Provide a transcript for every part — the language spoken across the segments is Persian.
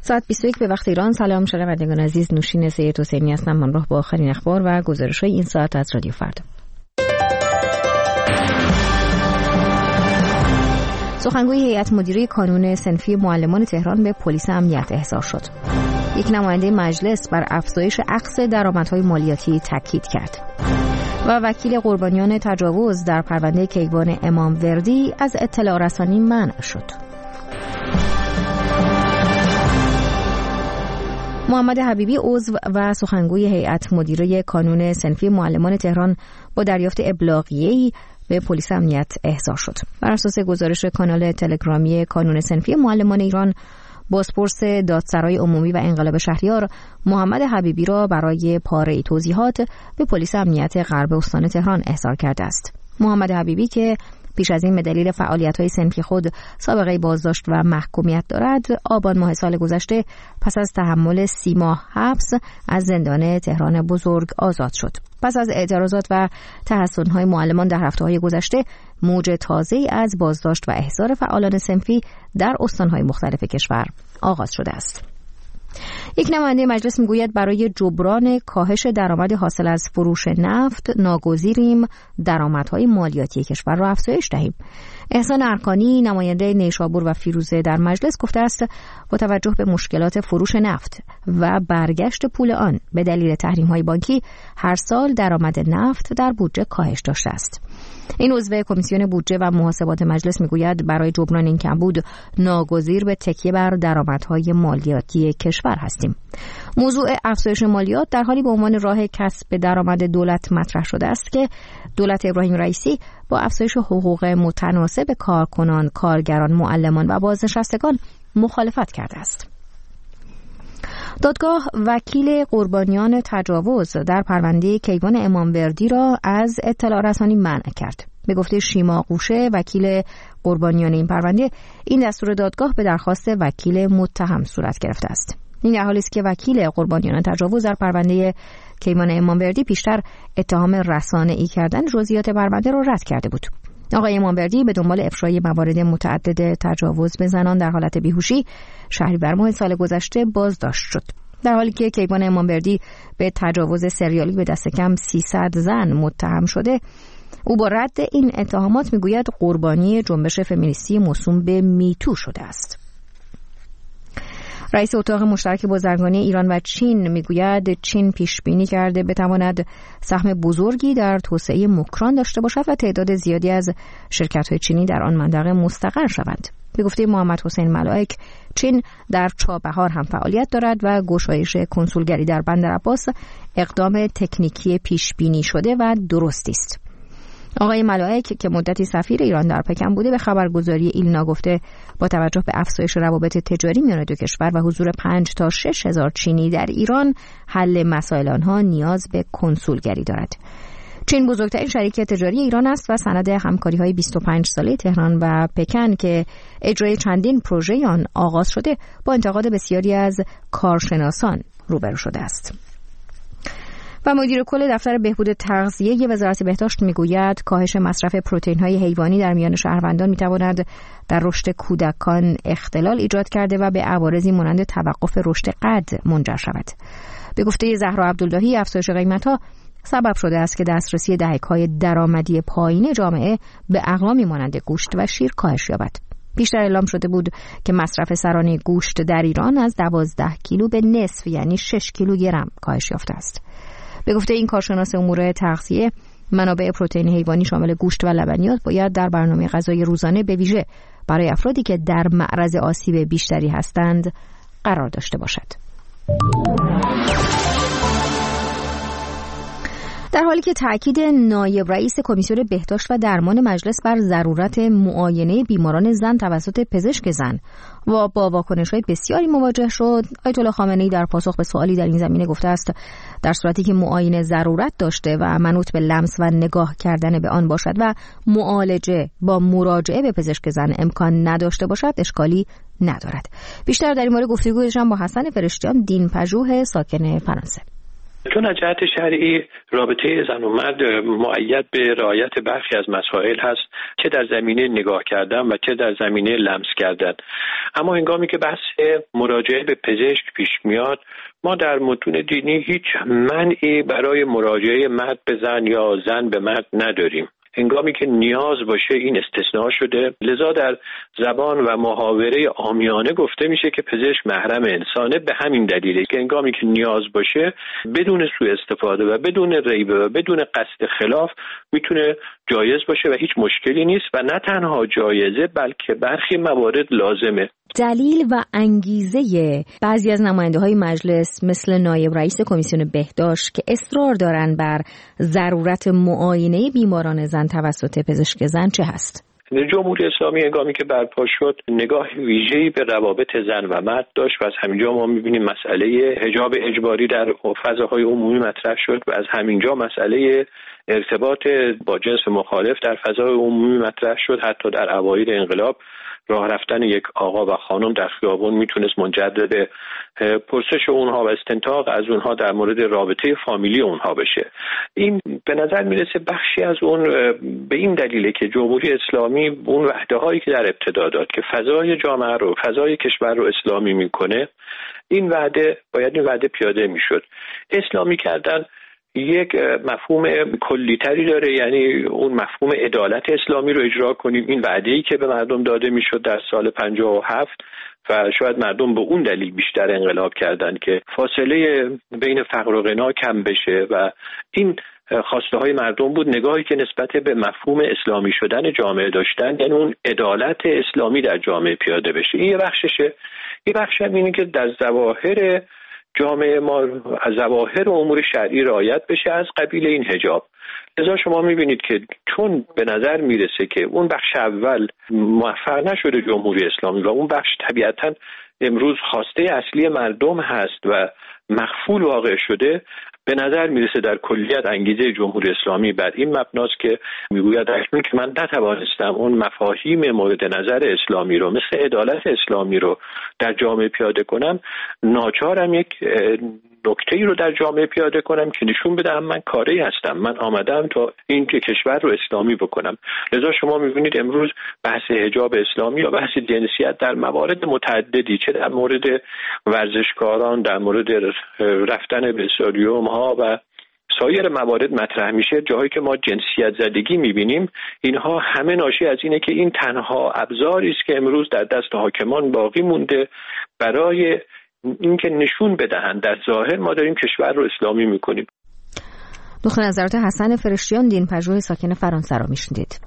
ساعت 21 به وقت ایران. سلام شنوندگان عزیز، نوشین سید حسینی هستم، همراه با آخرین اخبار و گزارش‌های این ساعت از رادیو فردا. سخنگوی هیئت مدیره کانون صنفی معلمان تهران به پلیس امنیت احضار شد. یک نماینده مجلس بر افزایش اخذ درآمدهای مالیاتی تاکید کرد و وکیل قربانیان تجاوز در پرونده کیوان اماموردی از اطلاع رسانی منع شد. محمد حبیبی عضو و سخنگوی هیئت مدیره کانون صنفی معلمان تهران با دریافت ابلاغیه‌ای به پلیس امنیت احضار شد. بر اساس گزارش کانال تلگرامی کانون صنفی معلمان ایران، بازپرس دادسرای عمومی و انقلاب شهریار محمد حبیبی را برای پاره توضیحات به پلیس امنیت غرب استان تهران احضار کرده است. محمد حبیبی که پیش از این به دلیل فعالیت‌های صنفی خود سابقه بازداشت و محکومیت دارد، آبان ماه سال گذشته پس از تحمل 30 ماه حبس از زندان تهران بزرگ آزاد شد. پس از اعتراضات و تحصن‌های معلمان در هفته‌های گذشته، موج تازه‌ای از بازداشت و احضار فعالان صنفی در استان‌های مختلف کشور آغاز شده است. یک نماینده مجلس میگوید برای جبران کاهش درآمد حاصل از فروش نفت ناگزیریم درآمدهای مالیاتی کشور را افزایش دهیم. احسان ارکانی نماینده نیشابور و فیروزه در مجلس گفته است با توجه به مشکلات فروش نفت و برگشت پول آن به دلیل تحریم‌های بانکی هر سال درآمد نفت در بودجه کاهش داشته است. این عضو کمیسیون بودجه و محاسبات مجلس میگوید برای جبران این کمبود ناگزیر به تکیه بر درآمدهای مالیاتی کشور هستیم. موضوع افزایش مالیات در حالی به عنوان راه کسب درآمد دولت مطرح شده است که دولت ابراهیم رئیسی با افزایش حقوق متناسب کارکنان، کارگران، معلمان و بازنشستگان مخالفت کرده است. دادگاه وکیل قربانیان تجاوز در پرونده کیوان اماموردی را از اطلاع رسانی منع کرد. به گفته شیما قوشه وکیل قربانیان این پرونده، این دستور دادگاه به درخواست وکیل متهم صورت گرفته است. این در حالی است که وکیل قربانیان تجاوز در پرونده کیوان اماموردی پیشتر اتهام رسانه‌ای کردن جزئیات پرونده را رد کرده بود. آقای اماموردی به دنبال افشای موارد متعدد تجاوز به زنان در حالت بیهوشی شهریور ماه سال گذشته بازداشت شد. در حالی که کیوان اماموردی به تجاوز سریالی به دست کم 300 زن متهم شده، او با رد این اتهامات میگوید قربانی جنبش فمینیستی موسوم به میتو شده است. رئیس اتاق مشترک بازرگانی ایران و چین میگوید چین پیش بینی کرده بتواند سهم بزرگی در توسعه موکران داشته باشد و تعداد زیادی از شرکت‌های چینی در آن منطقه مستقر شوند. به گفته محمد حسین ملائک، چین در چابهار هم فعالیت دارد و گشایش کنسولگری در بندرعباس اقدام تکنیکی پیش بینی شده و درستی است. آقای ملائک که مدتی سفیر ایران در پکن بوده به خبرگزاری ایلنا گفته با توجه به افزایش روابط تجاری میان دو کشور و حضور 5 تا 6 هزار چینی در ایران، حل مسائل آنها نیاز به کنسولگری دارد. چین بزرگترین شریک تجاری ایران است و سند همکاری‌های 25 ساله تهران و پکن که اجرای چندین پروژه آن آغاز شده با انتقاد بسیاری از کارشناسان روبرو شده است. و مدیر کل دفتر بهبود تغذیه وزارت بهداشت میگوید کاهش مصرف پروتئین‌های حیوانی در میان شهروندان میتواند در رشد کودکان اختلال ایجاد کرده و به عوارضی مانند توقف رشد قد منجر شود. به گفته زهرا عبداللهی، افزایش قیمت‌ها سبب شده است که دسترسی دهک‌های درآمدی پایین جامعه به اقلامی مانند گوشت و شیر کاهش یابد. بیشتر اعلام شده بود که مصرف سرانه گوشت در ایران از 12 کیلو به نصف یعنی 6 کیلوگرم کاهش یافته است. به گفته این کارشناس امور تغذیه، منابع پروتئین حیوانی شامل گوشت و لبنیات باید در برنامه غذایی روزانه به ویژه برای افرادی که در معرض آسیب بیشتری هستند قرار داشته باشد. در حالی که تأکید نایب رئیس کمیسیون بهداشت و درمان مجلس بر ضرورت معاینه بیماران زن توسط پزشک زن و با واکنش‌های بسیاری مواجه شد، آیت الله خامنه‌ای در پاسخ به سوالی در این زمینه گفته است در صورتی که معاینه ضرورت داشته و منوط به لمس و نگاه کردن به آن باشد و معالجه با مراجعه به پزشک زن امکان نداشته باشد، اشکالی ندارد. بیشتر در این مورد گفتگو داشتم با حسن فرشتیان، دین پژوه ساکن فرانسه. چون از جهت شرعی رابطه زن و مرد مؤید به رعایت برخی از مسائل هست، چه در زمینه نگاه کردن و چه در زمینه لمس کردن. اما هنگامی که بحث مراجعه به پزشک پیش میاد، ما در متون دینی هیچ منعی برای مراجعه مرد به زن یا زن به مرد نداریم. هنگامی که نیاز باشه این استثناء شده، لذا در زبان و محاوره عامیانه گفته میشه که پزشک محرم انسانه. به همین دلیله که هنگامی که نیاز باشه بدون سوء استفاده و بدون ریبه و بدون قصد خلاف میتونه جایز باشه و هیچ مشکلی نیست و نه تنها جایزه بلکه برخی موارد لازمه. دلیل و انگیزه بعضی از نماینده‌های مجلس مثل نایب رئیس کمیسیون بهداشت که اصرار دارن بر ضرورت معاینه بیماران زن توسط پزشک زن چه هست؟ جمهوری اسلامی هنگامی که برپا شد نگاه ویژه‌ای به روابط زن و مرد داشت و از همینجا ما می‌بینیم مسئله حجاب اجباری در فضاهای عمومی مطرح شد و از همینجا مسئله ارتباط با جنس مخالف در فضای عمومی مطرح شد. حتی در اوایل انقلاب راه رفتن یک آقا و خانم در خیابون میتونست منجر به پرسش اونها و استنتاق از اونها در مورد رابطه فامیلی اونها بشه. این به نظر میرسه بخشی از اون به این دلیله که جمهوری اسلامی اون وعده هایی که در ابتدا داد که فضای جامعه رو، فضای کشور رو اسلامی میکنه، این وعده پیاده میشد. اسلامی کردن یک مفهوم کلی‌تری داره، یعنی اون مفهوم عدالت اسلامی رو اجرا کنیم. این وعده‌ای که به مردم داده میشد در سال 57 و شاید مردم به اون دلیل بیشتر انقلاب کردن که فاصله بین فقر و غنا کم بشه و این خواسته های مردم بود. نگاهی که نسبت به مفهوم اسلامی شدن جامعه داشتن، یعنی اون عدالت اسلامی در جامعه پیاده بشه. این یه بخششه. یه بخش هم اینه که در ظواهر جامعه ما از ظواهر امور شرعی رعایت بشه از قبیل این حجاب. لذا شما میبینید که چون به نظر میرسه که اون بخش اول موفق نشده جمهوری اسلامی و اون بخش طبیعتاً امروز خواسته اصلی مردم هست و مخفول واقع شده، به نظر میرسه در کلیت انگیزه جمهوری اسلامی بر این مبناست که میگوید اکنون که من نتوانستم اون مفاهیم مورد نظر اسلامی رو مثل عدالت اسلامی رو در جامعه پیاده کنم، ناچارم یک نکته‌ای رو در جامعه پیاده کنم که نشون بدم من کاری هستم، من آمدم تا این که کشور رو اسلامی بکنم. لذا شما می‌بینید امروز بحث حجاب اسلامی یا بحث جنسیت در موارد متعددی، چه در مورد ورزشکاران، در مورد رفتن به استادیوم ها و سایر موارد مطرح میشه. جایی که ما جنسیت زدگی میبینیم، اینها همه ناشی از اینه که این تنها ابزاری است که امروز در دست حاکمان باقی مونده برای اینکه نشون بدهند در ظاهر ما داریم کشور رو اسلامی میکنیم. نخست نظرات حسن فرشتیان، دین‌پژوه ساکن فرانسه را میشنیدید.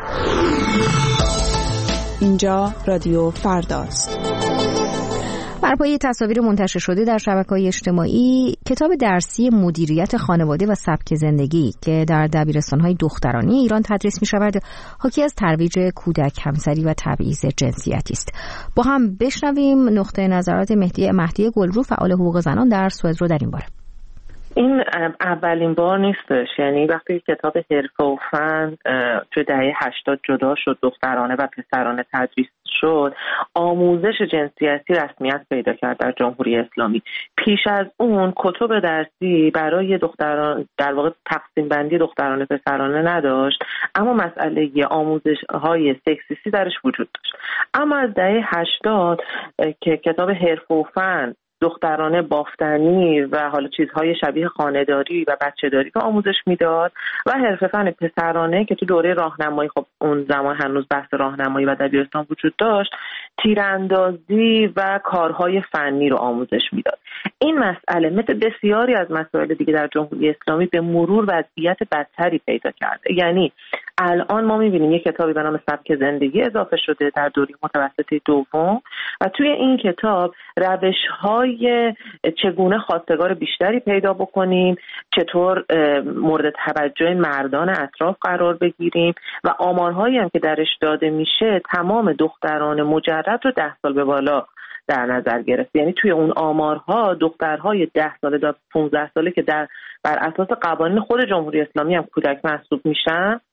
اینجا رادیو فرداست. بر پایه تصاویر منتشر شده در شبکه‌های اجتماعی، کتاب درسی مدیریت خانواده و سبک زندگی که در دبیرستان‌های دخترانی ایران تدریس می‌شود، حاکی از ترویج کودک همسری و تبعیض جنسیتی است. با هم بشنویم نقطه نظرات مهدی گلرو، فعال حقوق زنان در سوئد رو در این باره. این اولین بار نیستش، یعنی وقتی کتاب حرفه و فن توی دهه 80 جدا شد، دخترانه و پسرانه تدریس شد، آموزش جنسیتی رسمیت پیدا کرد در جمهوری اسلامی. پیش از اون کتب درسی برای دختران، در واقع تقسیم بندی دخترانه پسرانه نداشت، اما مسئله آموزش های سکسیستی درش وجود داشت. اما از دهه 80 که کتاب حرفه و فن دخترانه بافتنی و حالا چیزهای شبیه خانه‌داری و بچه‌داری رو آموزش میداد و حرفه فن پسرانه که تو دوره راهنمایی، خب اون زمان هنوز بحث راهنمایی و دبیرستان وجود داشت، تیراندازی و کارهای فنی رو آموزش میداد. این مسئله مثل بسیاری از مسائل دیگه در جمهوری اسلامی به مرور وضعیت بدتری پیدا کرده. یعنی الان ما می‌بینیم یک کتابی به نام سبک زندگی اضافه شده در دوره متوسطه دوم و توی این کتاب روش‌های چگونه خواستگار بیشتری پیدا بکنیم، چطور مورد توجه مردان اطراف قرار بگیریم و آمارهایی هم که درش داده میشه تمام دختران مجرد رو 10 سال به بالا در نظر گرفت. یعنی توی اون آمارها دخترهای 10 ساله تا 15 ساله که بر اساس قوانین خود جمهوری اسلامی هم کودک محسوب میشن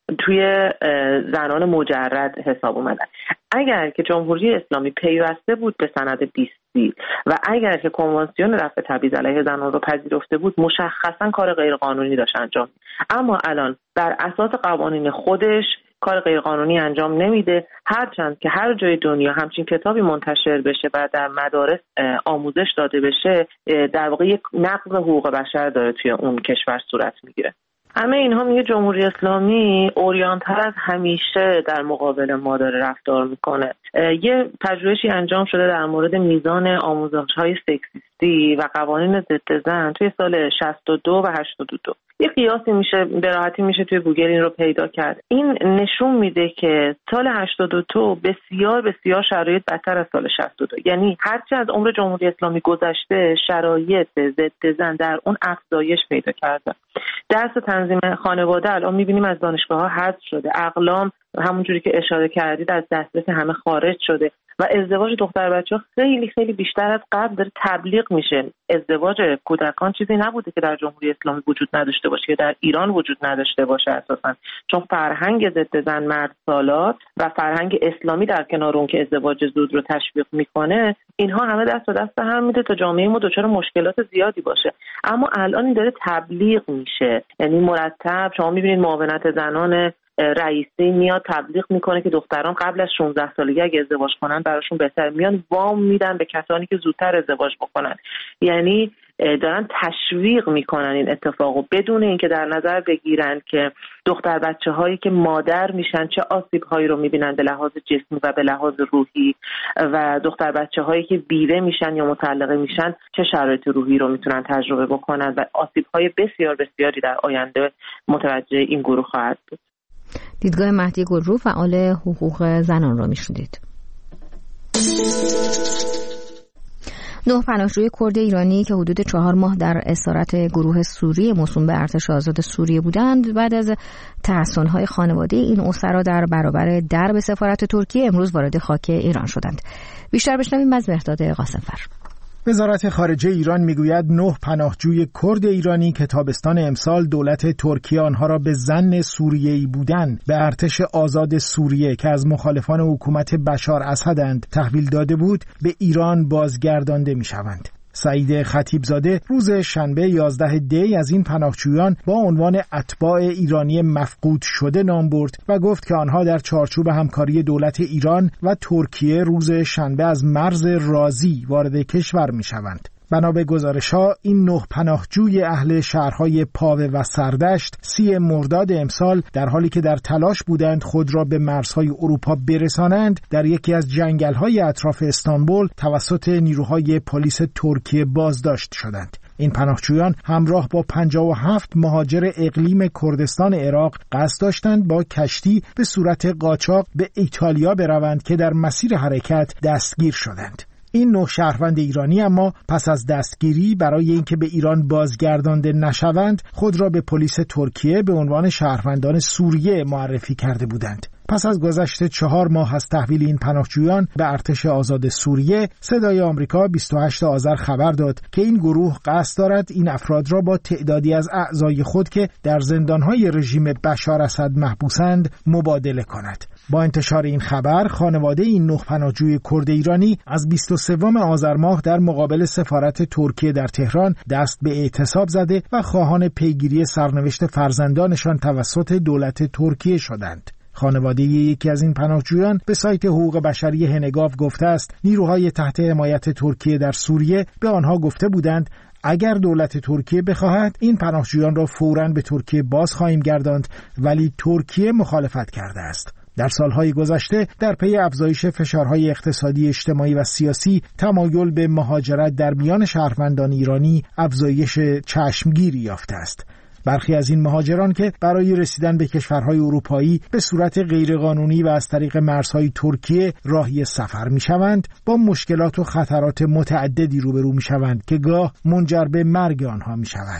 توی زنان مجرد حساب اومدن. اگر که جمهوری اسلامی پیوسته بود به سند 20 و اگر که کنوانسیون رفع تبعیض علیه زنان رو پذیرفته بود، مشخصا کار غیرقانونی داشت انجام. اما الان بر اساس قوانین خودش کار غیرقانونی انجام نمیده، هرچند که هر جای دنیا همچین کتابی منتشر بشه و در مدارس آموزش داده بشه، در واقع یک نقض حقوق بشر داره توی اون کشور صورت میگیره. همه اینها میگه جمهوری اسلامی اوریانتر از همیشه در مقابل ما داره رفتار میکنه. یه پژوهشی انجام شده در مورد میزان آموزش‌های سکسیستی و قوانین ضد زن توی سال 62 و 82. یه قیاسی میشه، به راحتی میشه توی گوگل این رو پیدا کرد. این نشون میده که سال 82 بسیار بسیار شرایط بدتر از سال 62. یعنی هرچی از عمر جمهوری اسلامی گذشته، شرایط ضد زن در اون افزایش پیدا کرده. درس تنظیم خانواده الان میبینیم از دانشگاه‌ها حذف شده. اقلام همونجوری که اشاره کردید از دسترس همه خارج شده و ازدواج دختر بچه‌ها خیلی خیلی بیشتر از قبل داره تبلیغ میشه. ازدواج کودکان چیزی نبوده که در جمهوری اسلامی وجود نداشته باشه یا در ایران وجود نداشته باشه اساساً، چون فرهنگ ضد زن مرد سالات و فرهنگ اسلامی در کنار اون که ازدواج زود رو تشویق میکنه، اینها همه دست به دست هم میده تا جامعه ما دچار مشکلات زیادی باشه. اما الان این داره تبلیغ میشه، یعنی مرتب شما میبینید معاونت زنان رئیسی میاد تبلیغ میکنه که دختران قبل از 16 سالگی اگه ازدواج کنن براشون بهتر، میان وام میدن به کسانی که زودتر ازدواج بکنن. یعنی دارن تشویق میکنن این اتفاقو بدون اینکه در نظر بگیرن که دختر بچه هایی که مادر میشن چه آسیب هایی رو میبینن به لحاظ جسمی و به لحاظ روحی و دختر بچه هایی که بیوه میشن یا مطلقه میشن چه شرایط روحی رو میتونن تجربه بکنن و آسیب های بسیار بسیاری در آینده متوجه این گروه خواهد بود. دیدگاه مهدی گلرو، فعال حقوق زنان را میشنیدید. 9 پناهجوی کرد ایرانی که حدود 4 ماه در اسارت گروه سوری موسوم به ارتش آزاد سوریه بودند، بعد از تحصن‌های خانواده این اسرا در برابر درب سفارت ترکیه امروز وارد خاک ایران شدند. بیشتر بشنویم از مهرداد قاسم‌فر. وزارت خارجه ایران میگوید 9 پناهجوی کرد ایرانی که تابستان امسال دولت ترکیه آنها را به ظن سوریه‌ای بودند به ارتش آزاد سوریه که از مخالفان حکومت بشار اسدند تحویل داده بود به ایران بازگردانده میشوند. سعید خطیبزاده روز شنبه 11 دی از این پناهجویان با عنوان اتباع ایرانی مفقود شده نام برد و گفت که آنها در چارچوب همکاری دولت ایران و ترکیه روز شنبه از مرز رازی وارد کشور می‌شوند. بنا به گزارش‌ها این 9 پناهجوی اهل شهرهای پاوه و سردشت 30 مرداد امسال در حالی که در تلاش بودند خود را به مرزهای اروپا برسانند در یکی از جنگل‌های اطراف استانبول توسط نیروهای پلیس ترکیه بازداشت شدند. این پناهجویان همراه با 57 مهاجر اقلیم کردستان عراق قصد داشتند با کشتی به صورت قاچاق به ایتالیا بروند که در مسیر حرکت دستگیر شدند. این 9 شهروند ایرانی اما پس از دستگیری برای اینکه به ایران بازگردانده نشوند خود را به پلیس ترکیه به عنوان شهروندان سوریه معرفی کرده بودند. پس از گذشت 4 ماه از تحویل این پناهجویان به ارتش آزاد سوریه، صدای آمریکا 28 آذر خبر داد که این گروه قصد دارد این افراد را با تعدادی از اعضای خود که در زندانهای رژیم بشار اسد محبوسند مبادله کند. با انتشار این خبر، خانواده این 9 پناهجوی کرد ایرانی از 23 آذر ماه در مقابل سفارت ترکیه در تهران دست به اعتصاب زده و خواهان پیگیری سرنوشت فرزندانشان توسط دولت ترکیه شدند. خانواده یکی از این پناهجویان به سایت حقوق بشری هنگاو گفته است نیروهای تحت حمایت ترکیه در سوریه به آنها گفته بودند اگر دولت ترکیه بخواهد این پناهجویان را فوراً به ترکیه باز خواهیم گرداند، ولی ترکیه مخالفت کرده است. در سالهای گذشته در پی افزایش فشارهای اقتصادی، اجتماعی و سیاسی، تمایل به مهاجرت در میان شهروندان ایرانی افزایش چشمگیری یافته است. برخی از این مهاجران که برای رسیدن به کشورهای اروپایی به صورت غیرقانونی و از طریق مرزهای ترکیه راهی سفر می‌شوند، با مشکلات و خطرات متعددی روبرو می‌شوند که گاه منجر به مرگ آنها می‌شود.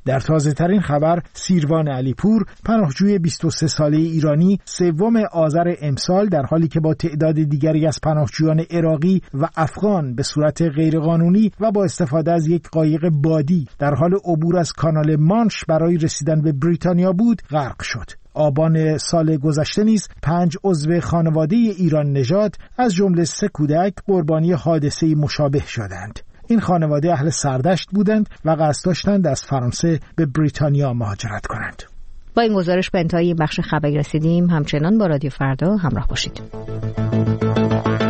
در تازه‌ترین خبر سیروان علیپور، پناهجوی 23 ساله ایرانی، 3 آذر امسال در حالی که با تعداد دیگری از پناهجویان عراقی و افغان به صورت غیرقانونی و با استفاده از یک قایق بادی در حال عبور از کانال مانش برای رسیدن به بریتانیا بود، غرق شد. آبان سال گذشته نیز 5 عضو خانواده ایران نژاد از جمله 3 کودک قربانی حادثه مشابه شدند. این خانواده اهل سردشت بودند و قصد داشتند از فرانسه به بریتانیا مهاجرت کنند. با این گزارش به انتهای بخش خبری رسیدیم. همچنان با رادیو فردا همراه باشید.